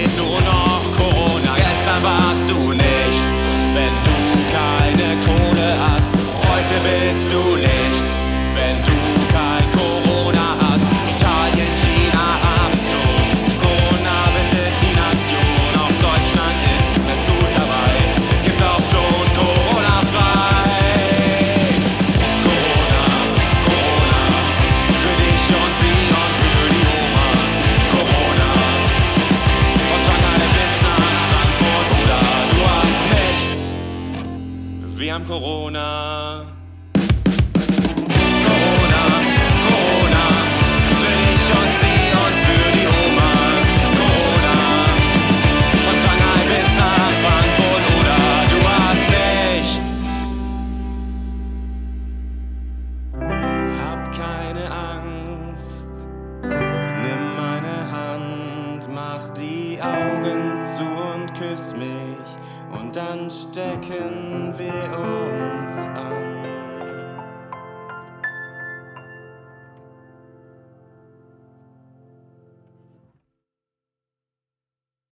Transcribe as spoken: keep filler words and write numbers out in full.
geht nur noch Corona. Gestern warst du nichts, wenn du keine Kohle hast. Heute bist du nichts, wenn du kein Corona hast. Italien, China haben schon Corona, bittet die Nation. Auch Deutschland ist ganz gut dabei. Es gibt auch schon Corona frei. Corona, Corona, für dich und sie und für die Oma. Corona, von Shanghai bis nach Frankfurt oder du hast nichts. Wir haben Corona. Corona, Corona, für dich und sie und für die Oma. Corona, von Shanghai bis nach Frankfurt oder du hast nichts. Hab keine Angst, nimm meine Hand, mach die Augen zu und küss mich und dann stecken wir uns